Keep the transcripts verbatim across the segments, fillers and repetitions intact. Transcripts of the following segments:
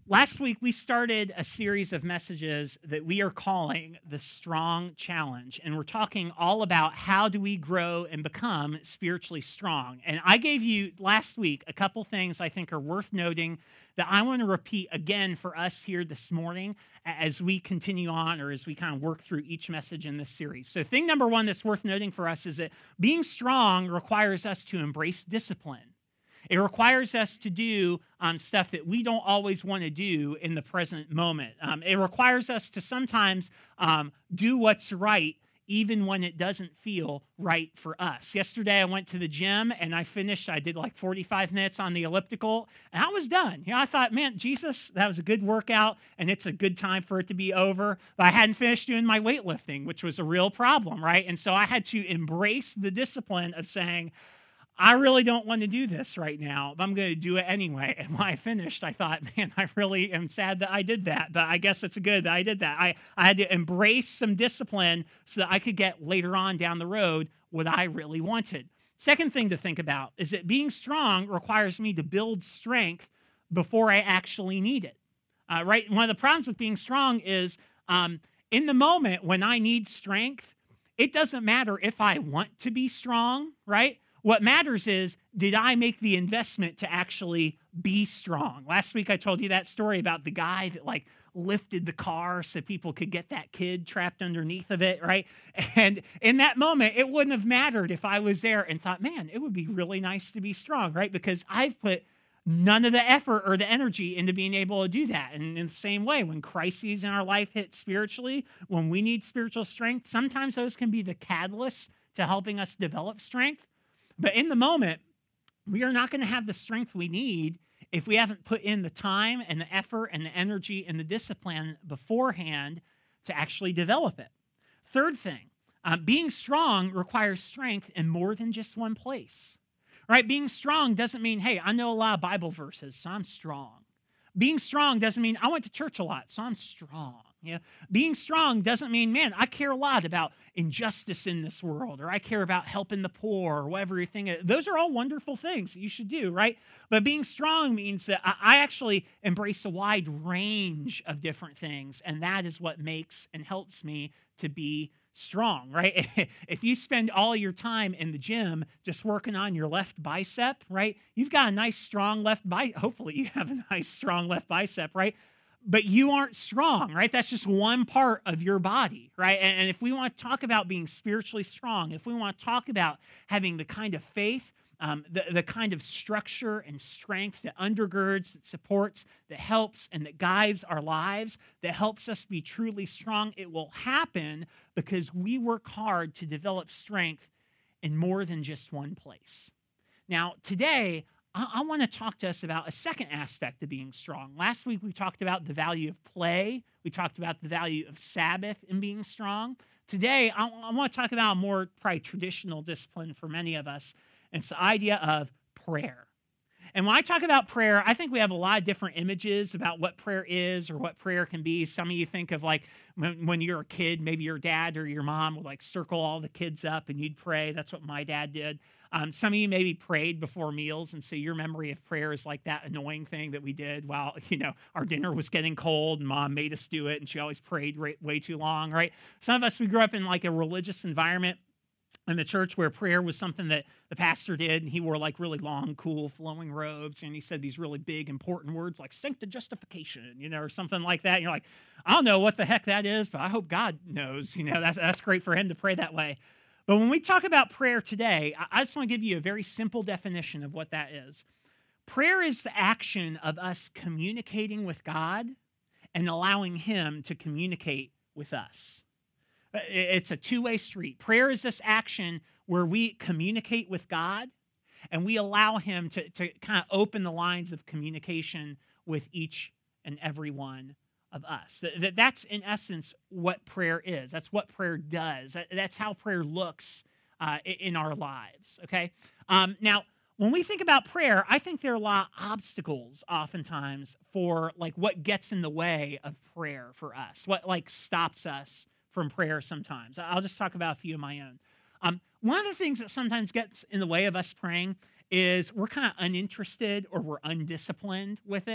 Last week, we started a series of messages that we are calling the Strong Challenge, and we're talking all about how do we grow and become spiritually strong. And I gave you last week a couple things I think are worth noting that I want to repeat again for us here this morning as we continue on or as we kind of work through each message in this series. So thing number one that's worth noting for us is that being strong requires us to embrace discipline. It requires us to do um, stuff that we don't always want to do in the present moment. Um, it requires us to sometimes um, do what's right even when it doesn't feel right for us. Yesterday, I went to the gym and I finished, I did like forty-five minutes on the elliptical, and I was done. You know, I thought, man, Jesus, that was a good workout, and it's a good time for it to be over. But I hadn't finished doing my weightlifting, which was a real problem, right? And so I had to embrace the discipline of saying, I really don't want to do this right now, but I'm going to do it anyway. And when I finished, I thought, man, I really am sad that I did that, but I guess it's good that I did that. I, I had to embrace some discipline so that I could get later on down the road what I really wanted. Second thing to think about is that being strong requires me to build strength before I actually need it, uh, right? One of the problems with being strong is um, in the moment when I need strength, it doesn't matter if I want to be strong, right? What matters is, did I make the investment to actually be strong? Last week I told you that story about the guy that like lifted the car so people could get that kid trapped underneath of it, right? And in that moment, it wouldn't have mattered if I was there and thought, man, it would be really nice to be strong, right? Because I've put none of the effort or the energy into being able to do that. And in the same way, when crises in our life hit spiritually, when we need spiritual strength, sometimes those can be the catalysts to helping us develop strength. But in the moment, we are not going to have the strength we need if we haven't put in the time and the effort and the energy and the discipline beforehand to actually develop it. Third thing, uh, being strong requires strength in more than just one place. Right? Being strong doesn't mean, hey, I know a lot of Bible verses, so I'm strong. Being strong doesn't mean I went to church a lot, so I'm strong. You know, being strong doesn't mean, man, I care a lot about injustice in this world, or I care about helping the poor, or whatever you think. Those are all wonderful things that you should do, right? But being strong means that I actually embrace a wide range of different things, and that is what makes and helps me to be strong, right? If you spend all your time in the gym just working on your left bicep, right? You've got a nice, strong left bicep. Hopefully you have a nice, strong left bicep, right? But you aren't strong, right? That's just one part of your body, right? And if we want to talk about being spiritually strong, if we want to talk about having the kind of faith, um, the, the kind of structure and strength that undergirds, that supports, that helps, and that guides our lives, that helps us be truly strong, it will happen because we work hard to develop strength in more than just one place. Now, today, I, I want to talk to us about a second aspect of being strong. Last week, we talked about the value of play. We talked about the value of Sabbath in being strong. Today, I, I want to talk about a more probably traditional discipline for many of us. It's the idea of prayer. And when I talk about prayer, I think we have a lot of different images about what prayer is or what prayer can be. Some of you think of like when, when you're a kid, maybe your dad or your mom would like circle all the kids up and you'd pray. That's what my dad did. Um, some of you maybe prayed before meals, and so your memory of prayer is like that annoying thing that we did while, you know, our dinner was getting cold and mom made us do it, and she always prayed way too long, right? Some of us, we grew up in like a religious environment in the church where prayer was something that the pastor did, and he wore like really long, cool, flowing robes, and he said these really big, important words like sanctification, you know, or something like that. And you're like, I don't know what the heck that is, but I hope God knows, you know, that's, that's great for him to pray that way. But when we talk about prayer today, I just want to give you a very simple definition of what that is. Prayer is the action of us communicating with God and allowing him to communicate with us. It's a two-way street. Prayer is this action where we communicate with God and we allow him to, to kind of open the lines of communication with each and every one of us. That, that's in essence what prayer is. That's what prayer does. That's how prayer looks uh, in our lives, okay? Um, now, when we think about prayer, I think there are a lot of obstacles oftentimes for like what gets in the way of prayer for us, what like stops us from prayer sometimes. I'll just talk about a few of my own. Um, one of the things that sometimes gets in the way of us praying is we're kind of uninterested or we're undisciplined with it.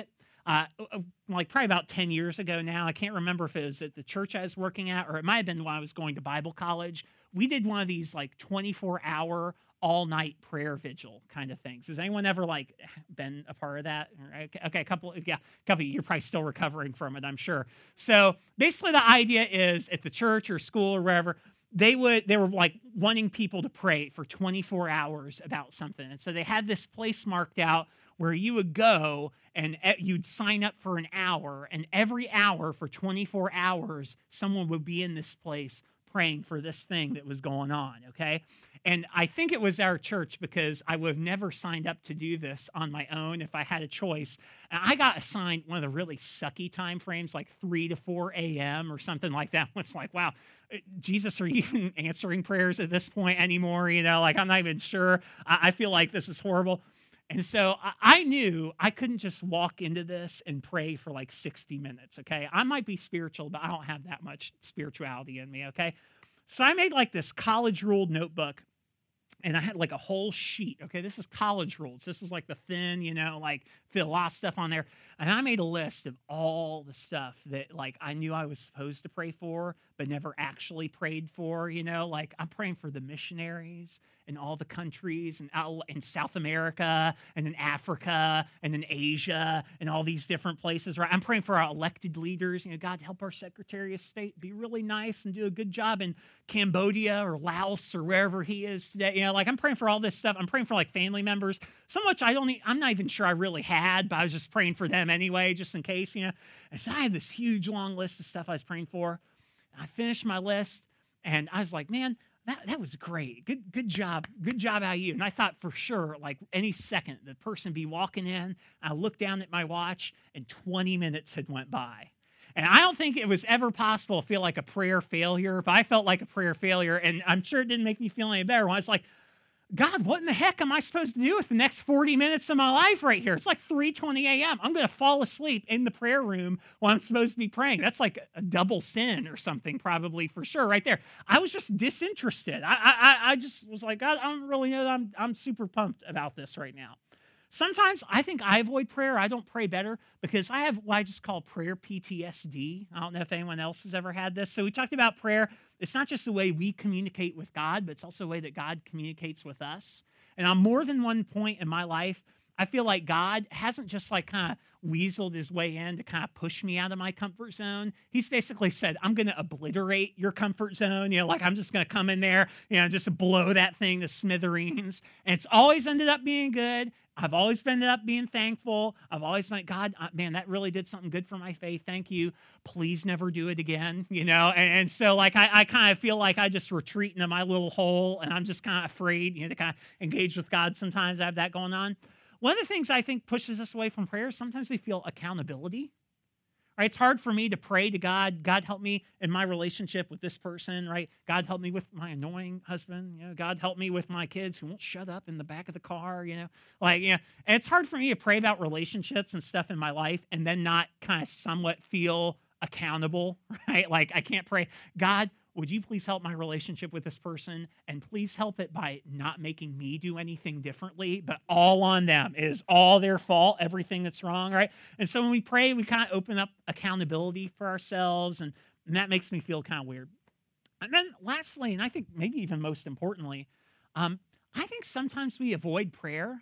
uh, like probably about ten years ago now. I can't remember if it was at the church I was working at, or it might have been when I was going to Bible college. We did one of these like twenty-four hour all-night prayer vigil kind of things. Has anyone ever like been a part of that? Okay, okay a couple, yeah, a couple. You're probably still recovering from it, I'm sure. So basically, the idea is at the church or school or wherever, they would they were like wanting people to pray for twenty-four hours about something, and so they had this place marked out where you would go and you'd sign up for an hour, and every hour for twenty-four hours, someone would be in this place praying for this thing that was going on, okay? And I think it was our church, because I would have never signed up to do this on my own if I had a choice. And I got assigned one of the really sucky time frames, like three to four a.m. or something like that. It's like, wow, Jesus, are you even answering prayers at this point anymore? You know, like I'm not even sure. I, I feel like this is horrible. And so I knew I couldn't just walk into this and pray for like sixty minutes, okay? I might be spiritual, but I don't have that much spirituality in me, okay? So I made like this college-ruled notebook, and I had like a whole sheet, okay? This is college rules. This is like the thin, you know, like fit a lot of stuff on there. And I made a list of all the stuff that like I knew I was supposed to pray for, but never actually prayed for, you know? Like I'm praying for the missionaries in all the countries and out in South America and in Africa and in Asia and all these different places, right? I'm praying for our elected leaders. You know, God, help our Secretary of State be really nice and do a good job in Cambodia or Laos or wherever he is today. You know, like I'm praying for all this stuff. I'm praying for like family members, some of which I don't, I'm not even sure I really had, but I was just praying for them anyway, just in case, you know. And so I had this huge long list of stuff I was praying for. And I finished my list, and I was like, man, That that was great. Good good job. Good job out of you. And I thought for sure, like any second, the person be walking in. I looked down at my watch, and twenty minutes had went by. And I don't think it was ever possible to feel like a prayer failure, but I felt like a prayer failure, and I'm sure it didn't make me feel any better when I was like, God, what in the heck am I supposed to do with the next forty minutes of my life right here? It's like three twenty a.m. I'm going to fall asleep in the prayer room while I'm supposed to be praying. That's like a double sin or something, probably, for sure, right there. I was just disinterested. I I, I just was like, God, I don't really know that I'm, I'm super pumped about this right now. Sometimes I think I avoid prayer. I don't pray better because I have what I just call prayer P T S D. I don't know if anyone else has ever had this. So we talked about prayer. It's not just the way we communicate with God, but it's also the way that God communicates with us. And on more than one point in my life, I feel like God hasn't just like kind of weaseled his way in to kind of push me out of my comfort zone. He's basically said, I'm going to obliterate your comfort zone. You know, like I'm just going to come in there, you know, just blow that thing to smithereens. And it's always ended up being good. I've always ended up being thankful. I've always been, God, man, that really did something good for my faith. Thank you. Please never do it again, you know? And, and so like, I, I kind of feel like I just retreat into my little hole, and I'm just kind of afraid, you know, to kind of engage with God. Sometimes I have that going on. One of the things I think pushes us away from prayer, sometimes we feel accountability. Right? It's hard for me to pray to God, God, help me in my relationship with this person, right? God, help me with my annoying husband. You know, God, help me with my kids who won't shut up in the back of the car, you know? Like, you know, and it's hard for me to pray about relationships and stuff in my life and then not kind of somewhat feel accountable, right? Like, I can't pray, God, would you please help my relationship with this person, and please help it by not making me do anything differently, but all on them. It is all their fault, everything that's wrong, right? And so when we pray, we kind of open up accountability for ourselves, and, and that makes me feel kind of weird. And then lastly, and I think maybe even most importantly, um, I think sometimes we avoid prayer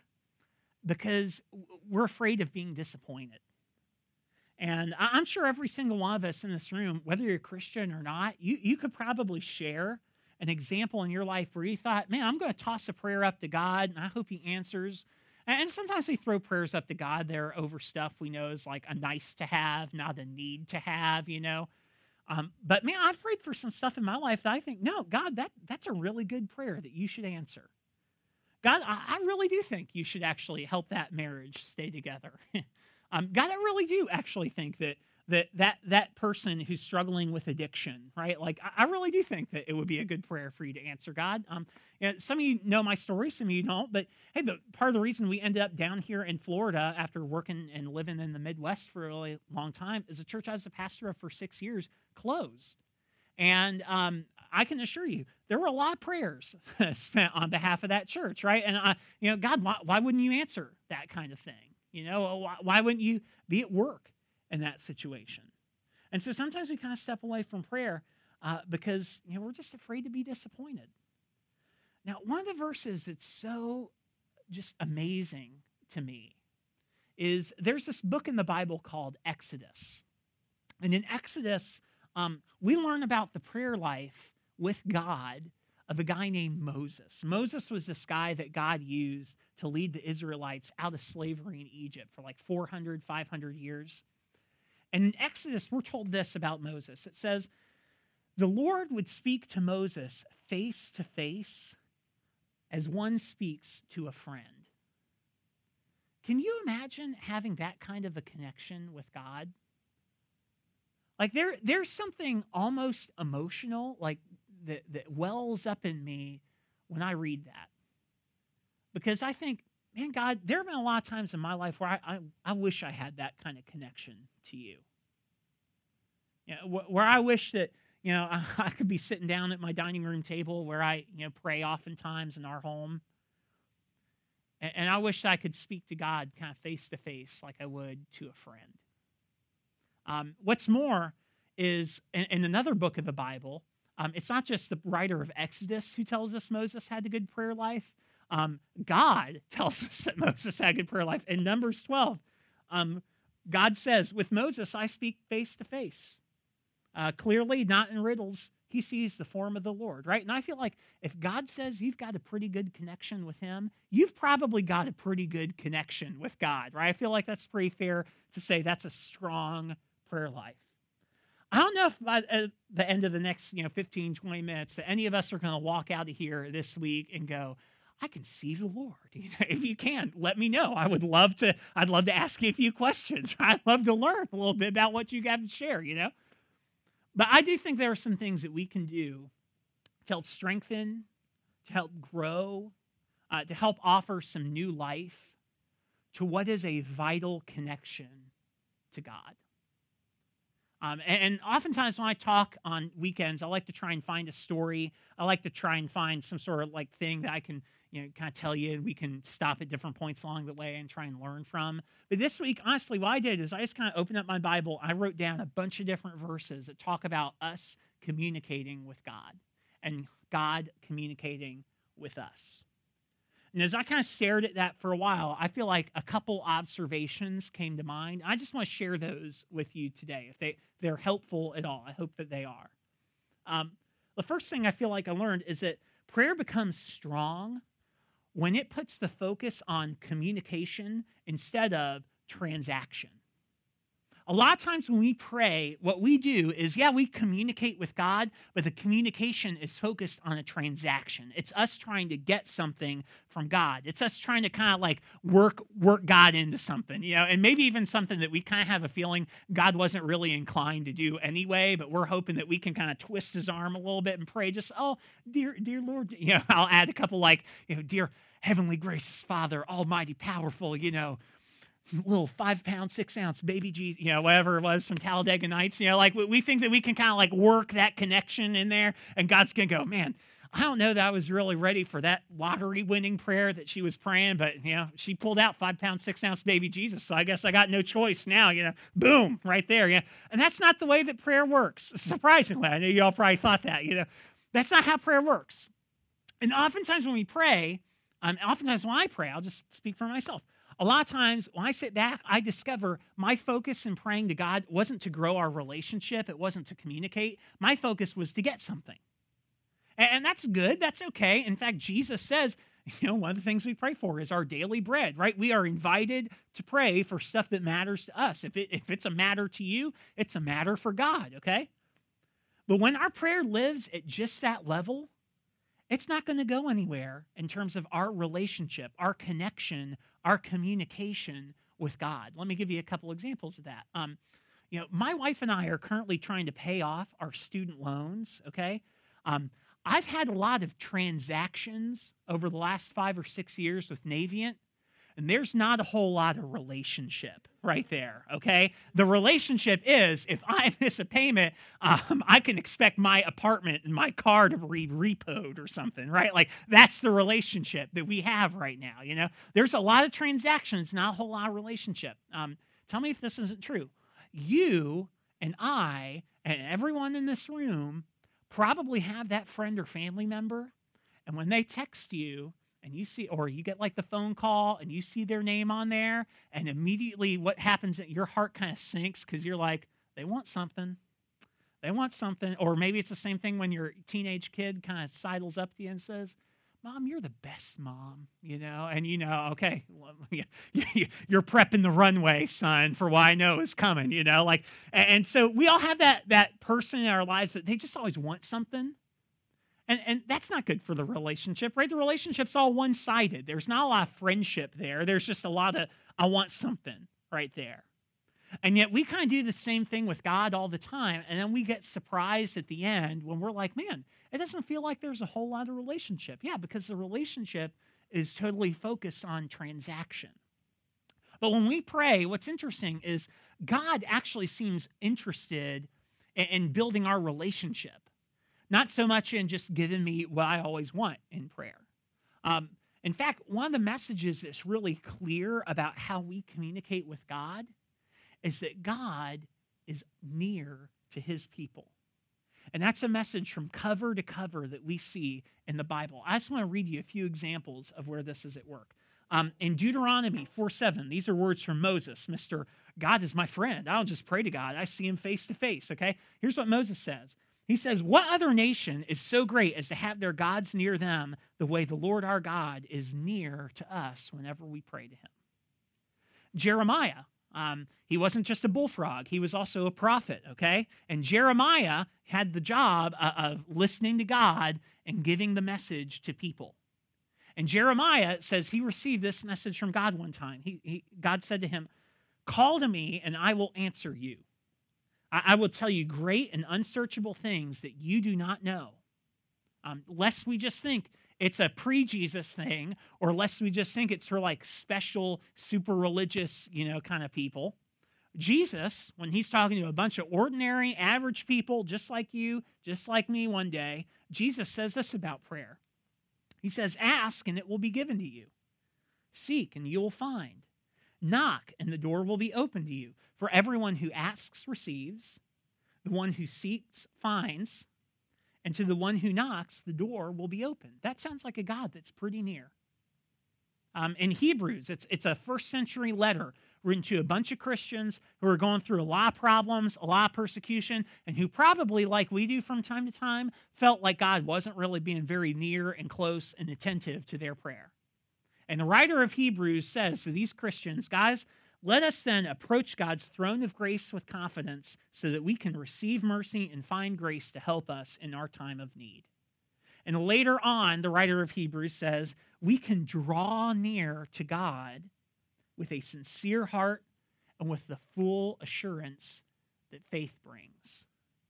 because we're afraid of being disappointed. And I'm sure every single one of us in this room, whether you're a Christian or not, you, you could probably share an example in your life where you thought, man, I'm going to toss a prayer up to God, and I hope he answers. And sometimes we throw prayers up to God there over stuff we know is like a nice to have, not a need to have, you know. Um, but man, I've prayed for some stuff in my life that I think, no, God, that, that's a really good prayer that you should answer. God, I, I really do think you should actually help that marriage stay together. Um, God, I really do actually think that that that that person who's struggling with addiction, right? Like, I, I really do think that it would be a good prayer for you to answer, God. Um, you know, some of you know my story, some of you don't, but hey, the part of the reason we ended up down here in Florida after working and living in the Midwest for a really long time is the church I was a pastor of for six years closed. And um, I can assure you, there were a lot of prayers spent on behalf of that church, right? And, I, you know, God, why, why wouldn't you answer that kind of thing? You know, why, why wouldn't you be at work in that situation? And so sometimes we kind of step away from prayer uh, because, you know, we're just afraid to be disappointed. Now, one of the verses that's so just amazing to me is there's this book in the Bible called Exodus. And in Exodus, um, we learn about the prayer life with God of a guy named Moses. Moses was this guy that God used to lead the Israelites out of slavery in Egypt for like four hundred, five hundred years. And in Exodus, we're told this about Moses. It says, the Lord would speak to Moses face to face as one speaks to a friend. Can you imagine having that kind of a connection with God? Like there, there's something almost emotional, like that, that wells up in me when I read that. Because I think, man, God, there have been a lot of times in my life where I, I, I wish I had that kind of connection to you. You know, wh- where I wish that, you know, I, I could be sitting down at my dining room table where I, you know, pray oftentimes in our home. And, and I wish I could speak to God kind of face to face like I would to a friend. Um, what's more is in, in another book of the Bible, um, it's not just the writer of Exodus who tells us Moses had a good prayer life. Um, God tells us that Moses had a good prayer life. In Numbers twelve, um, God says, with Moses, I speak face to face. Uh, clearly, not in riddles. He sees the form of the Lord, right? And I feel like if God says you've got a pretty good connection with him, you've probably got a pretty good connection with God, right? I feel like that's pretty fair to say that's a strong prayer life. I don't know if by at the end of the next, you know, fifteen, twenty minutes that any of us are going to walk out of here this week and go, I can see the Lord. You know, if you can, let me know. I would love to, I'd love to ask you a few questions. I'd love to learn a little bit about what you got to share, you know? But I do think there are some things that we can do to help strengthen, to help grow, uh, to help offer some new life to what is a vital connection to God. Um, and, and oftentimes when I talk on weekends, I like to try and find a story. I like to try and find some sort of like thing that I can, you know, kind of tell you, and we can stop at different points along the way and try and learn from. But this week, honestly, what I did is I just kind of opened up my Bible. I wrote down a bunch of different verses that talk about us communicating with God and God communicating with us. And as I kind of stared at that for a while, I feel like a couple observations came to mind. I just want to share those with you today. If they, they're helpful at all, I hope that they are. Um, the first thing I feel like I learned is that prayer becomes strong when it puts the focus on communication instead of transaction. A lot of times when we pray, what we do is, yeah, we communicate with God, but the communication is focused on a transaction. It's us trying to get something from God. It's us trying to kind of like work work God into something, you know, and maybe even something that we kind of have a feeling God wasn't really inclined to do anyway, but we're hoping that we can kind of twist his arm a little bit and pray just, oh, dear, dear Lord, you know, I'll add a couple like, you know, dear Heavenly Gracious Father, Almighty, Powerful, you know, little five pound, six ounce baby Jesus, you know, whatever it was from Talladega Nights, you know, like we think that we can kind of like work that connection in there, and God's going to go, man, I don't know that I was really ready for that lottery winning prayer that she was praying, but, you know, she pulled out five pound, six ounce baby Jesus, so I guess I got no choice now, you know, boom, right there, yeah. And that's not the way that prayer works, surprisingly. I know you all probably thought that, you know. That's not how prayer works. And oftentimes when we pray, um, oftentimes when I pray, I'll just speak for myself. A lot of times when I sit back, I discover my focus in praying to God wasn't to grow our relationship. It wasn't to communicate. My focus was to get something. And that's good. That's okay. In fact, Jesus says, you know, one of the things we pray for is our daily bread, right? We are invited to pray for stuff that matters to us. If, it, if it's a matter to you, it's a matter for God, okay? But when our prayer lives at just that level, it's not going to go anywhere in terms of our relationship, our connection, our communication with God. Let me give you a couple examples of that. Um, you know, my wife and I are currently trying to pay off our student loans, okay? Um, I've had a lot of transactions over the last five or six years with Navient, And there's not a whole lot of relationship right there, okay? The relationship is, if I miss a payment, um, I can expect my apartment and my car to be repoed or something, right? Like, that's the relationship that we have right now, you know? There's a lot of transactions, not a whole lot of relationship. Um, tell me if this isn't true. You and I and everyone in this room probably have that friend or family member, and when they text you, and you see, or you get like the phone call and you see their name on there, and immediately what happens, that your heart kind of sinks because you're like, they want something. They want something. Or maybe it's the same thing when your teenage kid kind of sidles up to you and says, Mom, you're the best mom, you know? And you know, okay, well, you're prepping the runway, son, for what I know is coming, you know? Like, and so we all have that, that person in our lives that they just always want something. And, and that's not good for the relationship, right? The relationship's all one-sided. There's not a lot of friendship there. There's just a lot of, I want something right there. And yet we kind of do the same thing with God all the time, and then we get surprised at the end when we're like, man, it doesn't feel like there's a whole lot of relationship. Yeah, because the relationship is totally focused on transaction. But when we pray, what's interesting is God actually seems interested in, in building our relationship. Not so much in just giving me what I always want in prayer. Um, in fact, one of the messages that's really clear about how we communicate with God is that God is near to his people. And that's a message from cover to cover that we see in the Bible. I just want to read you a few examples of where this is at work. Um, in Deuteronomy four seven, these are words from Moses. Mister God is my friend. I don't just pray to God. I see him face to face, okay? Here's what Moses says. He says, what other nation is so great as to have their gods near them the way the Lord our God is near to us whenever we pray to him? Jeremiah, um, he wasn't just a bullfrog. He was also a prophet, okay? And Jeremiah had the job of, of listening to God and giving the message to people. And Jeremiah says he received this message from God one time. He, he, God said to him, call to me and I will answer you. I will tell you great and unsearchable things that you do not know. Um, lest we just think it's a pre-Jesus thing, or lest we just think it's for like special, super religious, you know, kind of people. Jesus, when he's talking to a bunch of ordinary, average people, just like you, just like me one day, Jesus says this about prayer. He says, ask and it will be given to you. Seek and you will find. Knock and the door will be open to you. For everyone who asks receives, the one who seeks finds, and to the one who knocks, the door will be opened. That sounds like a God that's pretty near. Um, in Hebrews, it's, it's a first century letter written to a bunch of Christians who are going through a lot of problems, a lot of persecution, and who probably, like we do from time to time, felt like God wasn't really being very near and close and attentive to their prayer. And the writer of Hebrews says to these Christians, guys, let us then approach God's throne of grace with confidence so that we can receive mercy and find grace to help us in our time of need. And later on, the writer of Hebrews says, we can draw near to God with a sincere heart and with the full assurance that faith brings.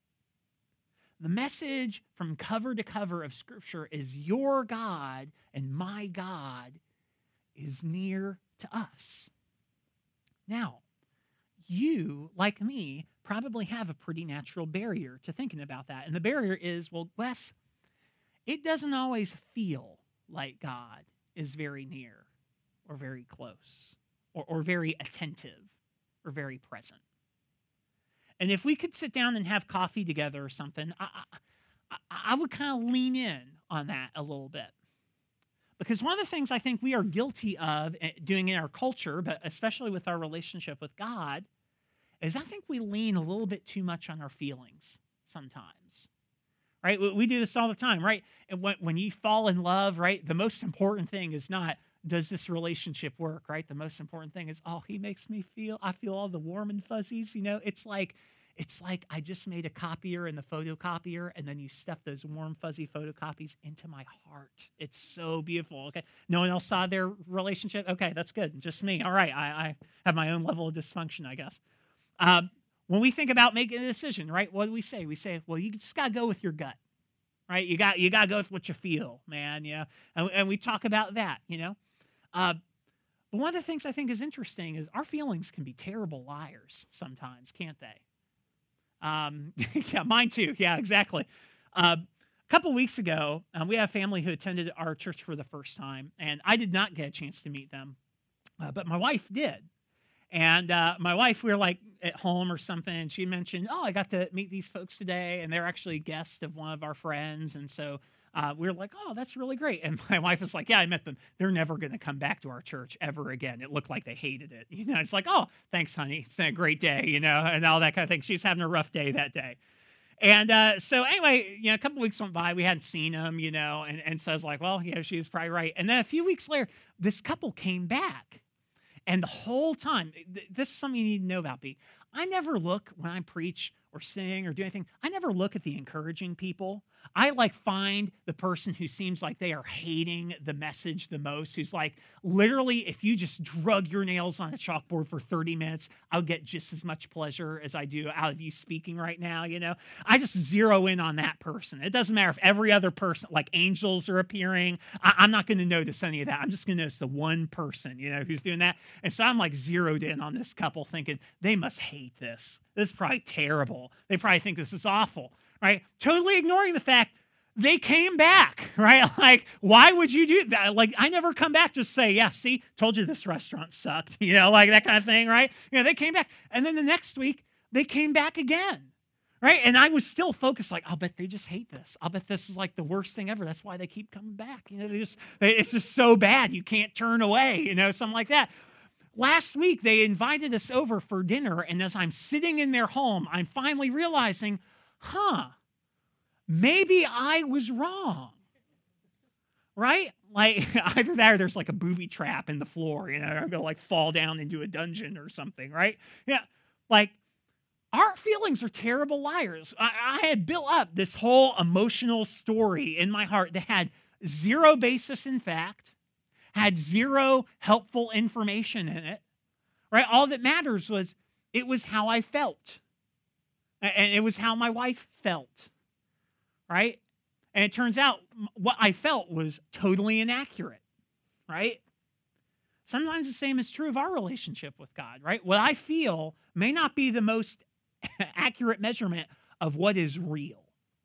The message from cover to cover of Scripture is your God and my God is near to us. Now, you, like me, probably have a pretty natural barrier to thinking about that. And the barrier is, well, Wes, it doesn't always feel like God is very near or very close or, or very attentive or very present. And if we could sit down and have coffee together or something, I, I, I would kind of lean in on that a little bit. Because one of the things I think we are guilty of doing in our culture, but especially with our relationship with God, is I think we lean a little bit too much on our feelings sometimes, right? We do this all the time, right? And when, when you fall in love, right, the most important thing is not, does this relationship work, right? The most important thing is, oh, he makes me feel, I feel all the warm and fuzzies, you know? It's like, It's like I just made a copier in the photocopier, and then you stuff those warm, fuzzy photocopies into my heart. It's so beautiful, okay? No one else saw their relationship? Okay, that's good. Just me. All right, I, I have my own level of dysfunction, I guess. Um, when we think about making a decision, right, what do we say? We say, well, you just got to go with your gut, right? You got you got to go with what you feel, man, yeah? And, and we talk about that, you know? Uh, But one of the things I think is interesting is our feelings can be terrible liars sometimes, can't they? Um, yeah, mine too. Yeah, exactly. Uh, a couple weeks ago, um, we have a family who attended our church for the first time, and I did not get a chance to meet them, uh, but my wife did. And uh, my wife, we were like at home or something, and she mentioned, oh, I got to meet these folks today, and they're actually guests of one of our friends, and so uh, we were like, oh, that's really great. And my wife was like, yeah, I met them. They're never going to come back to our church ever again. It looked like they hated it. You know, it's like, oh, thanks, honey. It's been a great day, you know, and all that kind of thing. She's having a rough day that day. And uh, so anyway, you know, a couple weeks went by, we hadn't seen them, you know, and, and so I was like, well, yeah, she's probably right. And then a few weeks later, this couple came back. And the whole time, th- this is something you need to know about me. I never look when I preach or sing or do anything. I never look at the encouraging people. I like find the person who seems like they are hating the message the most, who's like, literally, if you just drug your nails on a chalkboard for thirty minutes, I'll get just as much pleasure as I do out of you speaking right now, you know? I just zero in on that person. It doesn't matter if every other person, like angels are appearing. I- I'm not going to notice any of that. I'm just going to notice the one person, you know, who's doing that. And so I'm like zeroed in on this couple thinking, they must hate this. This is probably terrible. They probably think this is awful, right? Totally ignoring the fact they came back, right? Like, why would you do that? Like, I never come back just say, yeah, see, told you this restaurant sucked, you know, like that kind of thing, right? You know, they came back. And then the next week, they came back again, right? And I was still focused, like, I'll bet they just hate this. I'll bet this is like the worst thing ever. That's why they keep coming back. You know, they just, it's just so bad. You can't turn away, you know, something like that. Last week, they invited us over for dinner, and as I'm sitting in their home, I'm finally realizing, huh, maybe I was wrong, right? Like, either that or there's like a booby trap in the floor, you know, I'm going to like fall down into a dungeon or something, right? Yeah, like, our feelings are terrible liars. I, I had built up this whole emotional story in my heart that had zero basis in fact, had zero helpful information in it, right? All that matters was it was how I felt. And it was how my wife felt, right? And it turns out what I felt was totally inaccurate, right? Sometimes the same is true of our relationship with God, right? What I feel may not be the most accurate measurement of what is real.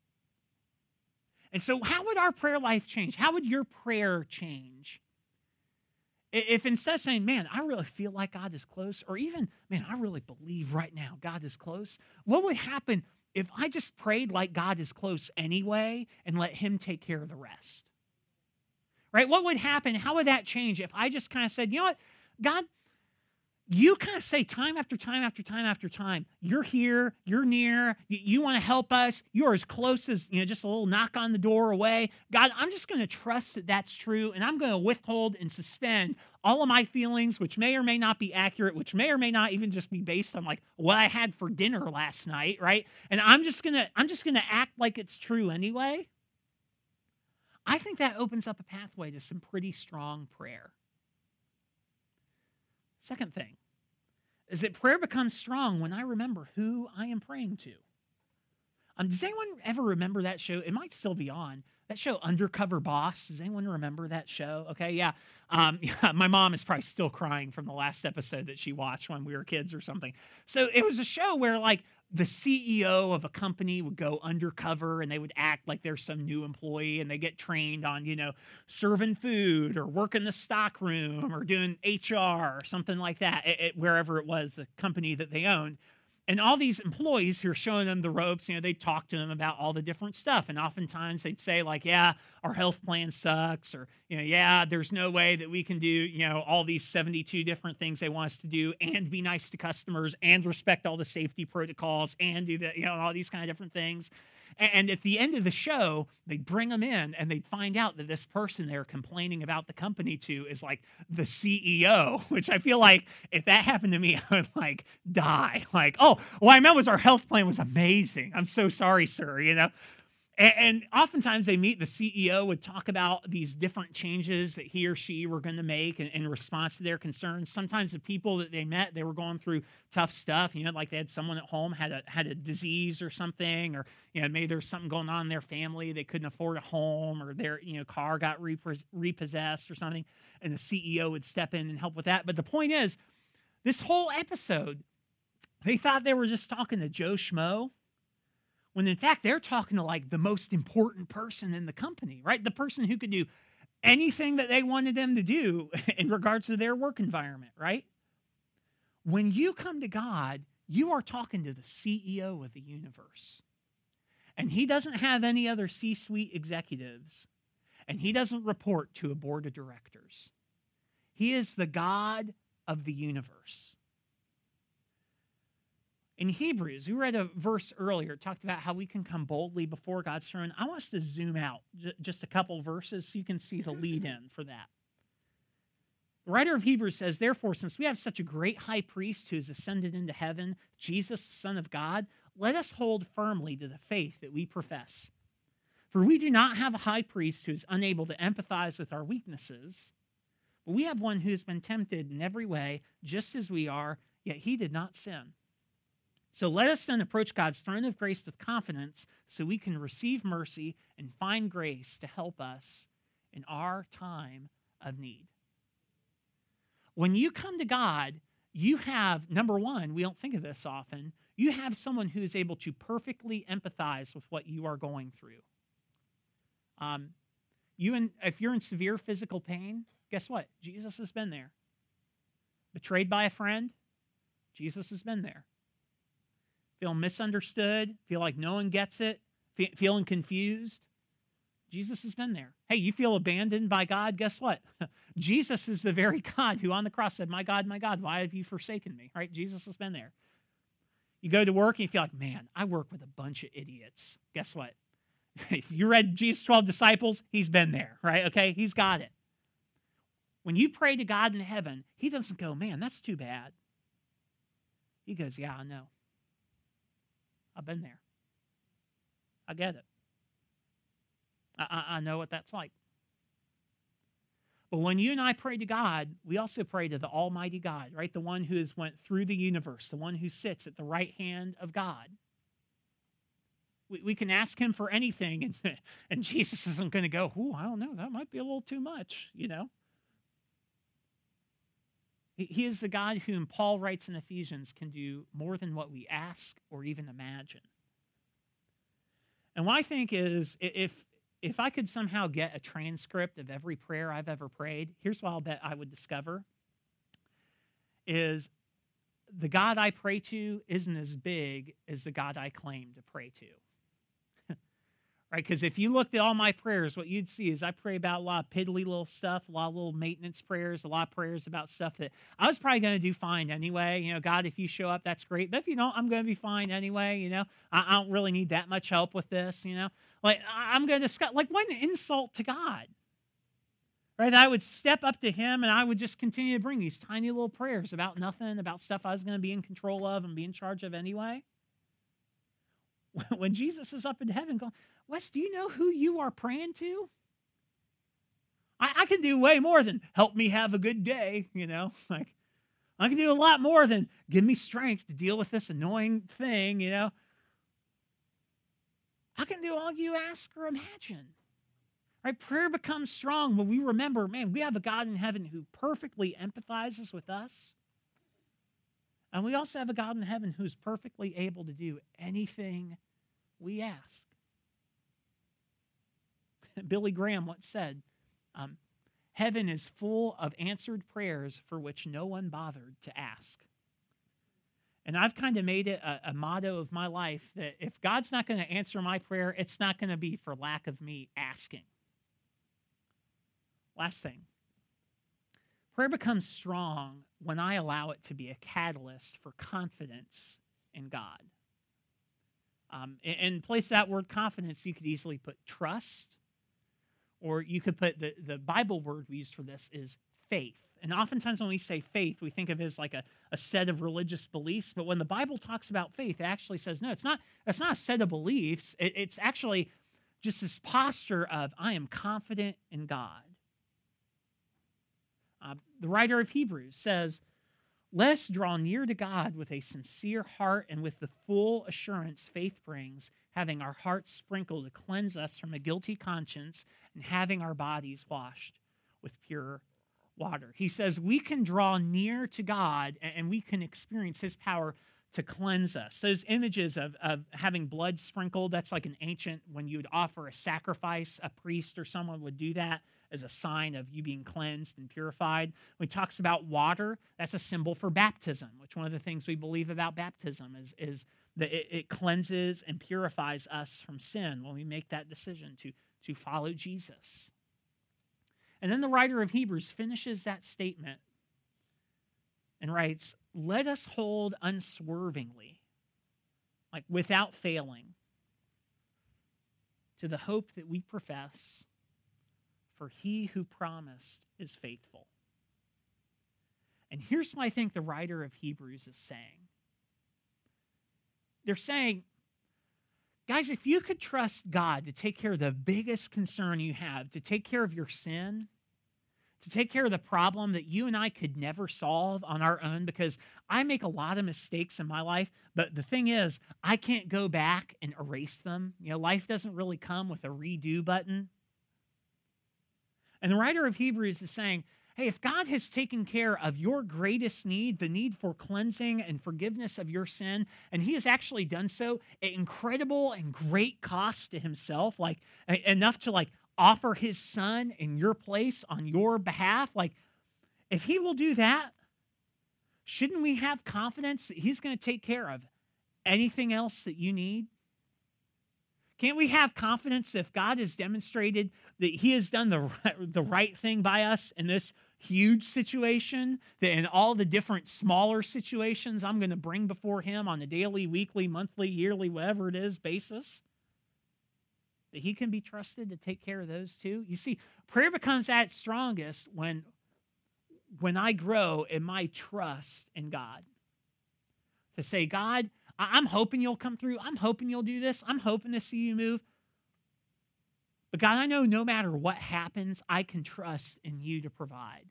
And so how would our prayer life change? How would your prayer change? If instead of saying, man, I really feel like God is close, or even, man, I really believe right now God is close, what would happen if I just prayed like God is close anyway and let him take care of the rest? Right? What would happen? How would that change if I just kind of said, you know what, God, you kind of say time after time after time after time, you're here, you're near, you, you want to help us, you're as close as, you know, just a little knock on the door away. God, I'm just going to trust that that's true, and I'm going to withhold and suspend all of my feelings, which may or may not be accurate, which may or may not even just be based on like what I had for dinner last night, right? And I'm just going to, I'm just going to act like it's true anyway. I think that opens up a pathway to some pretty strong prayer. Second thing is that prayer becomes strong when I remember who I am praying to. Um, does anyone ever remember that show? It might still be on. That show, Undercover Boss. Does anyone remember that show? Okay, yeah. Um, yeah. My mom is probably still crying from the last episode that she watched when we were kids or something. So it was a show where, like, the C E O of a company would go undercover and they would act like they're some new employee, and they get trained on, you know, serving food or working the stock room or doing H R or something like that, it, it, wherever it was, the company that they owned. And all these employees who are showing them the ropes, you know, they'd talk to them about all the different stuff. And oftentimes they'd say like, yeah, our health plan sucks, or, you know, yeah, there's no way that we can do, you know, all these seventy-two different things they want us to do and be nice to customers and respect all the safety protocols and do that, you know, all these kind of different things. And at the end of the show, they'd bring them in and they'd find out that this person they're complaining about the company to is like the C E O, which I feel like if that happened to me, I would like die. Like, oh, what I meant was our health plan was amazing. I'm so sorry, sir, you know? And, and oftentimes they meet, the C E O would talk about these different changes that he or she were going to make in, in response to their concerns. Sometimes the people that they met, they were going through tough stuff. You know, like they had someone at home had a had a disease or something, or you know, maybe there's something going on in their family. They couldn't afford a home, or their you know car got repos- repossessed or something, and the C E O would step in and help with that. But the point is, this whole episode, they thought they were just talking to Joe Schmo, when in fact they're talking to like the most important person in the company, right? The person who could do anything that they wanted them to do in regards to their work environment, right? When you come to God, you are talking to the C E O of the universe. And he doesn't have any other C-suite executives, and he doesn't report to a board of directors. He is the God of the universe. In Hebrews, we read a verse earlier, it talked about how we can come boldly before God's throne. I want us to zoom out just a couple verses so you can see the lead in for that. The writer of Hebrews says, therefore, since we have such a great high priest who has ascended into heaven, Jesus, the Son of God, let us hold firmly to the faith that we profess. For we do not have a high priest who is unable to empathize with our weaknesses, but we have one who has been tempted in every way, just as we are, yet he did not sin. So let us then approach God's throne of grace with confidence so we can receive mercy and find grace to help us in our time of need. When you come to God, you have, number one, we don't think of this often, you have someone who is able to perfectly empathize with what you are going through. Um, you in, if you're in severe physical pain, guess what? Jesus has been there. Betrayed by a friend, Jesus has been there. Feel misunderstood, feel like no one gets it, fe- feeling confused, Jesus has been there. Hey, you feel abandoned by God? Guess what? Jesus is the very God who on the cross said, my God, my God, why have you forsaken me? Right? Jesus has been there. You go to work and you feel like, man, I work with a bunch of idiots. Guess what? If you read Jesus' twelve disciples, he's been there, right? Okay, he's got it. When you pray to God in heaven, he doesn't go, man, that's too bad. He goes, yeah, I know. I've been there. I get it. I, I, I know what that's like. But when you and I pray to God, we also pray to the Almighty God, right? The one who has went through the universe, the one who sits at the right hand of God. We, we can ask him for anything, and, and Jesus isn't going to go, ooh, I don't know, that might be a little too much, you know? He, he is the God whom Paul writes in Ephesians can do more than what we ask or even imagine. And what I think is, if If I could somehow get a transcript of every prayer I've ever prayed, here's what I'll bet I would discover, is the God I pray to isn't as big as the God I claim to pray to. Right? Because if you looked at all my prayers, what you'd see is I pray about a lot of piddly little stuff, a lot of little maintenance prayers, a lot of prayers about stuff that I was probably going to do fine anyway. You know, God, if you show up, that's great. But if you don't, I'm going to be fine anyway. You know, I, I don't really need that much help with this, you know. Like, I'm going to discuss, like, what an insult to God. Right? I would step up to him and I would just continue to bring these tiny little prayers about nothing, about stuff I was going to be in control of and be in charge of anyway. When Jesus is up in heaven going, Wes, do you know who you are praying to? I, I can do way more than help me have a good day, you know. Like, I can do a lot more than give me strength to deal with this annoying thing, you know. I can do all you ask or imagine. Right? Prayer becomes strong when we remember, man, we have a God in heaven who perfectly empathizes with us. And we also have a God in heaven who's perfectly able to do anything we ask. Billy Graham once said, um, heaven is full of answered prayers for which no one bothered to ask. And I've kind of made it a, a motto of my life that if God's not going to answer my prayer, it's not going to be for lack of me asking. Last thing. Prayer becomes strong when I allow it to be a catalyst for confidence in God. Um, in, in place of that word confidence, you could easily put trust, or you could put the, the Bible word we use for this is faith. And oftentimes when we say faith, we think of it as like a, a set of religious beliefs. But when the Bible talks about faith, it actually says, no, it's not, it's not a set of beliefs. It, it's actually just this posture of, I am confident in God. Uh, the writer of Hebrews says, let us draw near to God with a sincere heart and with the full assurance faith brings, having our hearts sprinkled to cleanse us from a guilty conscience and having our bodies washed with pure water. He says we can draw near to God and we can experience his power to cleanse us. Those images of, of having blood sprinkled, that's like an ancient, when you would offer a sacrifice, a priest or someone would do that as a sign of you being cleansed and purified. When he talks about water, that's a symbol for baptism, which one of the things we believe about baptism is, is that it, it cleanses and purifies us from sin when we make that decision to, to follow Jesus. And then the writer of Hebrews finishes that statement and writes, let us hold unswervingly, like without failing, to the hope that we profess, for he who promised is faithful. And here's what I think the writer of Hebrews is saying. They're saying, guys, if you could trust God to take care of the biggest concern you have, to take care of your sin, to take care of the problem that you and I could never solve on our own, because I make a lot of mistakes in my life, but the thing is, I can't go back and erase them. You know, life doesn't really come with a redo button. And the writer of Hebrews is saying, hey, if God has taken care of your greatest need, the need for cleansing and forgiveness of your sin, and he has actually done so at incredible and great cost to himself, like enough to like offer his son in your place on your behalf, like if he will do that, shouldn't we have confidence that he's going to take care of anything else that you need? Can't we have confidence if God has demonstrated that he has done the right, the right thing by us in this huge situation, that in all the different smaller situations I'm going to bring before him on a daily, weekly, monthly, yearly, whatever it is basis, that he can be trusted to take care of those too? You see, prayer becomes at its strongest when, when I grow in my trust in God. To say, God, I'm hoping you'll come through. I'm hoping you'll do this. I'm hoping to see you move. But God, I know no matter what happens, I can trust in you to provide.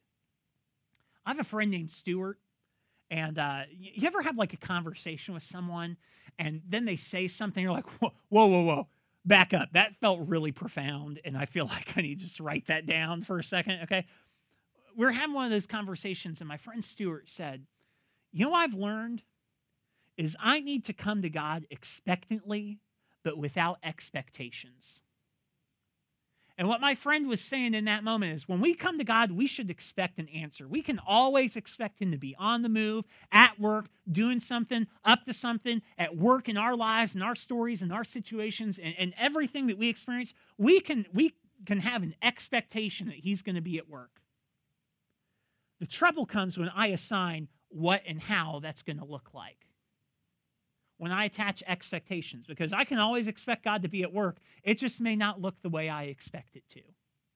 I have a friend named Stuart, and uh, you ever have like a conversation with someone, and then they say something, you're like, whoa, whoa, whoa, whoa, back up. That felt really profound, and I feel like I need to just write that down for a second, okay? We're having one of those conversations, and my friend Stuart said, you know what I've learned is I need to come to God expectantly, but without expectations. And what my friend was saying in that moment is when we come to God, we should expect an answer. We can always expect him to be on the move, at work, doing something, up to something, at work in our lives and our stories and our situations and, and everything that we experience. We can, we can have an expectation that he's going to be at work. The trouble comes when I assign what and how that's going to look like. When I attach expectations, because I can always expect God to be at work. It just may not look the way I expect it to.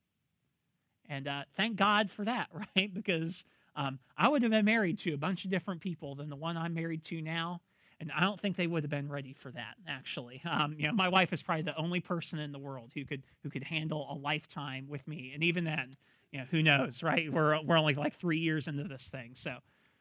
And uh, thank God for that, right? Because um, I would have been married to a bunch of different people than the one I'm married to now. And I don't think they would have been ready for that, actually. Um, you know, my wife is probably the only person in the world who could who could handle a lifetime with me. And even then, you know, who knows, right? We're, we're only like three years into this thing, so.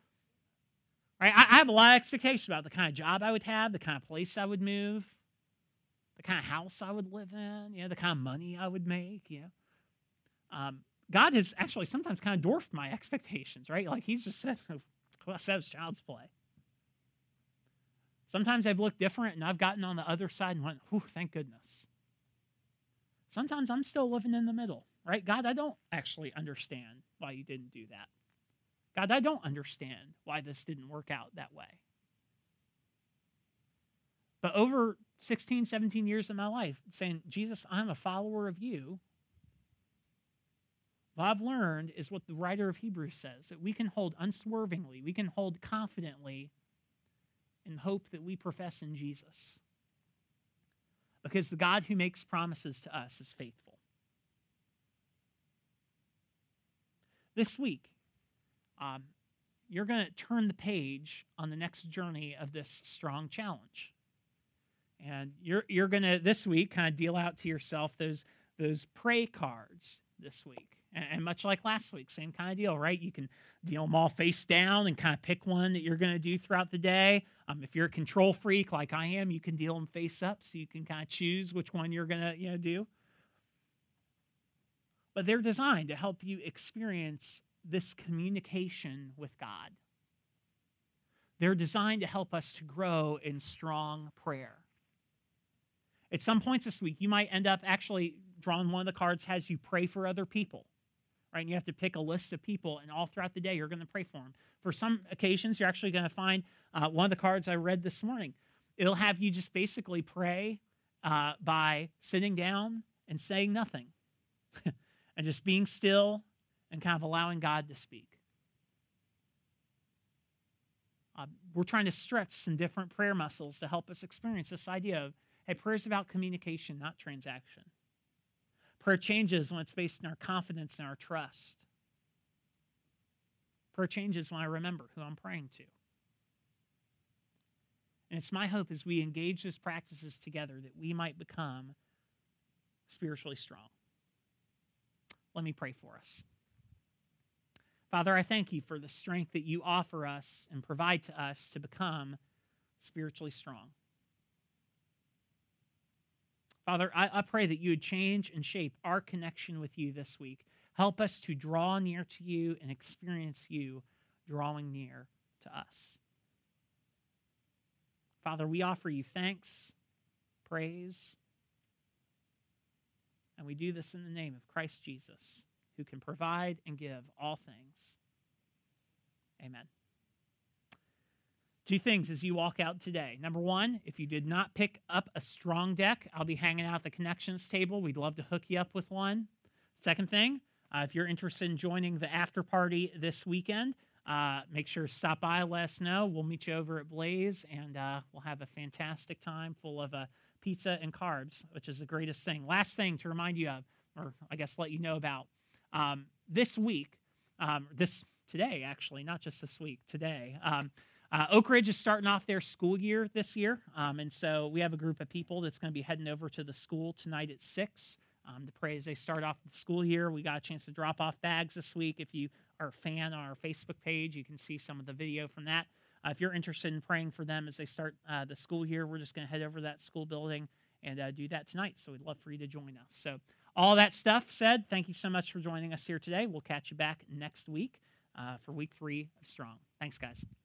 Right, I have a lot of expectations about the kind of job I would have, the kind of place I would move, the kind of house I would live in, you know, the kind of money I would make, you know. Um, God has actually sometimes kind of dwarfed my expectations, right? Like he's just said, well, that's child's play. Sometimes I've looked different and I've gotten on the other side and went, whew, thank goodness. Sometimes I'm still living in the middle, right? God, I don't actually understand why you didn't do that. God, I don't understand why this didn't work out that way. But over sixteen, seventeen years of my life, saying, Jesus, I'm a follower of you, what I've learned is what the writer of Hebrews says, that we can hold unswervingly, we can hold confidently in hope that we profess in Jesus. Because the God who makes promises to us is faithful. This week, Um, you're going to turn the page on the next journey of this strong challenge. And you're you're going to, this week, kind of deal out to yourself those, those pray cards this week. And, and much like last week, same kind of deal, right? You can deal them all face down and kind of pick one that you're going to do throughout the day. Um, if you're a control freak like I am, you can deal them face up so you can kind of choose which one you're going to you know, do. But they're designed to help you experience this communication with God. They're designed to help us to grow in strong prayer. At some points this week, you might end up actually drawing one of the cards has you pray for other people, right? And you have to pick a list of people, and all throughout the day, you're going to pray for them. For some occasions, you're actually going to find uh, one of the cards I read this morning. It'll have you just basically pray uh, by sitting down and saying nothing and just being still and kind of allowing God to speak. Uh, we're trying to stretch some different prayer muscles to help us experience this idea of, hey, prayer is about communication, not transaction. Prayer changes when it's based in our confidence and our trust. Prayer changes when I remember who I'm praying to. And it's my hope as we engage those practices together that we might become spiritually strong. Let me pray for us. Father, I thank you for the strength that you offer us and provide to us to become spiritually strong. Father, I, I pray that you would change and shape our connection with you this week. Help us to draw near to you and experience you drawing near to us. Father, we offer you thanks, praise, and we do this in the name of Christ Jesus, who can provide and give all things. Amen. Two things as you walk out today. Number one, if you did not pick up a strong deck, I'll be hanging out at the connections table. We'd love to hook you up with one. Second thing, uh, if you're interested in joining the after party this weekend, uh, make sure to stop by, let us know. We'll meet you over at Blaze, and uh, we'll have a fantastic time full of uh, pizza and carbs, which is the greatest thing. Last thing to remind you of, or I guess let you know about, um, this week, um, this today actually, not just this week, today, um, Uh, Oak Ridge is starting off their school year this year, um, and so we have a group of people that's going to be heading over to the school tonight at six um, to pray as they start off the school year. We got a chance to drop off bags this week. If you are a fan on our Facebook page, you can see some of the video from that. Uh, if you're interested in praying for them as they start uh, the school year, we're just going to head over to that school building and uh, do that tonight, so we'd love for you to join us. So all that stuff said, thank you so much for joining us here today. We'll catch you back next week uh, for week three of Strong. Thanks, guys.